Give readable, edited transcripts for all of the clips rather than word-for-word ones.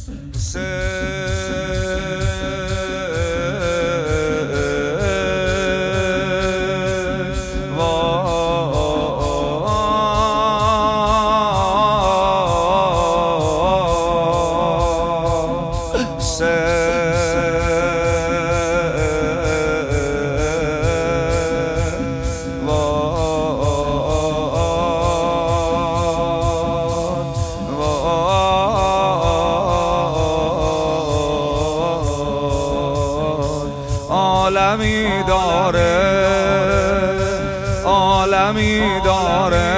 عالمی داره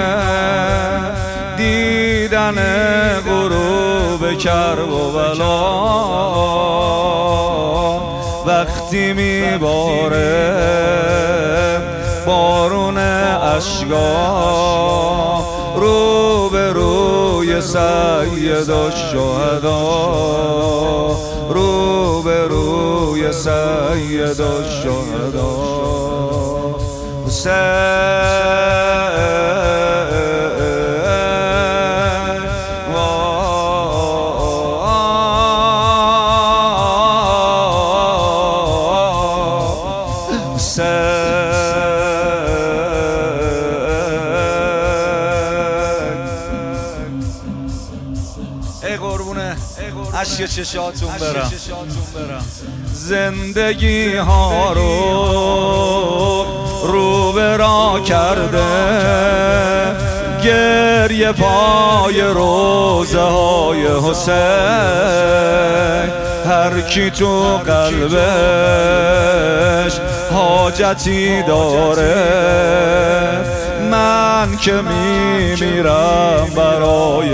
دیدن غروب کرب و بلا وقتی میباره بارون اشکا رو به روی سید الشهدا رو به روی سید الشهدا ای قربونه اشک چشاتون برم زندگی ها رو به راه کرده گریه پای روزه های حسین هر کی تو قلبش حاجتی داره من که میمیرم برای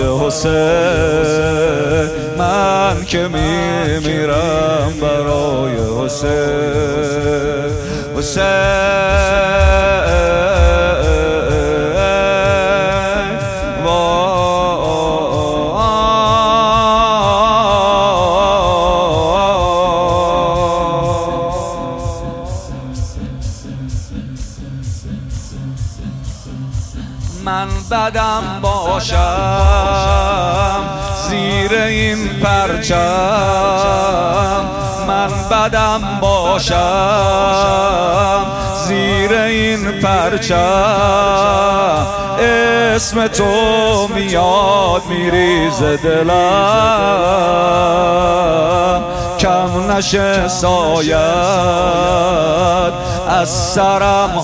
حسین من که میمیرم برای حسین من بدم باشم زیر این پرچم من بدم باشم زیر این پرچم اسم تو میاد میریزه دلم کم نشه سایت از سرم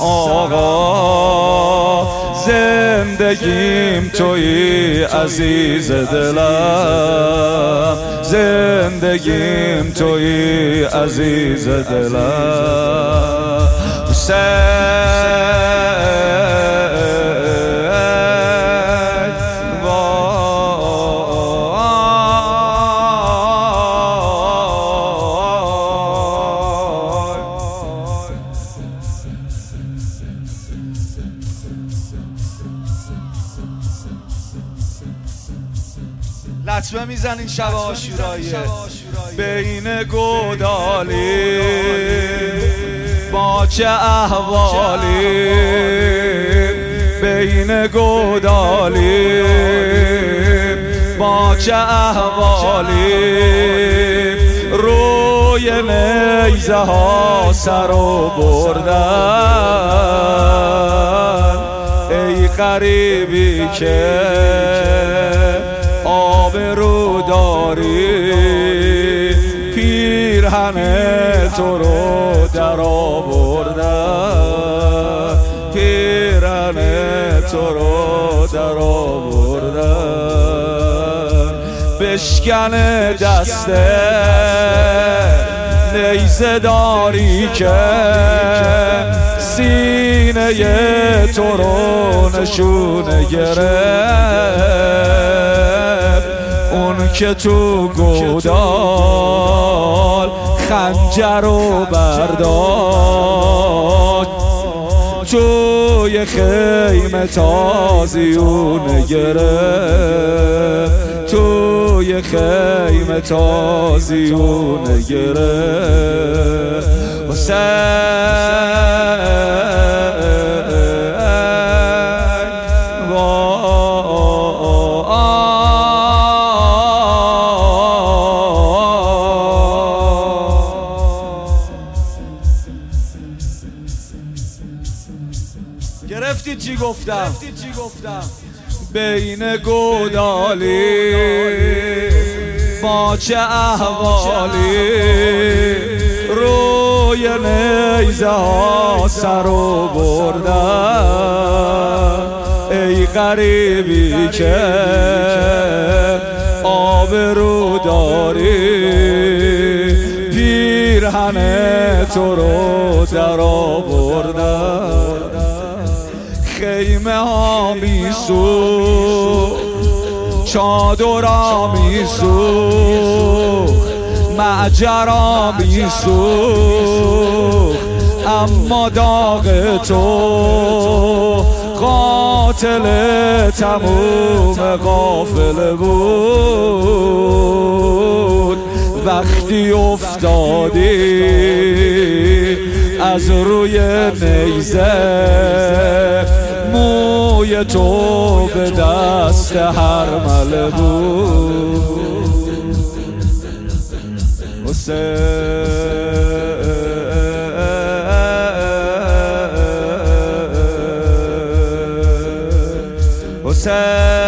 آقا زندگیم تویی عزیز دلم زندگیم تویی عزیز دلم لطمه میزنین شب عاشورایی بین گودالی با چه احوالی بین گودالی با چه احوالی روی نیزه ها سرو بردن ای غریبی که آبرو داری پیرهن تو رو در آوردن پیرهن تو رو در آوردن بشکن دسته نیزه داری که سینه تو رو نشونه گرفت اون که تو گودال خنجر رو برداشت توی خیمه تازیون گرفت توی خیمه تازیون گرفت گفتم بین گودالی با چه احوالی روی نیزه ها سر و بردن ای غریبی که آبرو داری پیرهن تو رو در آوردن خیمه ها میسوخت چادرها میسوخت معجرها میسوخت اما داغ تو قاتل تموم قافله بود وقتی افتادی از روی نیزه موی تو به دست حرمله بود حسین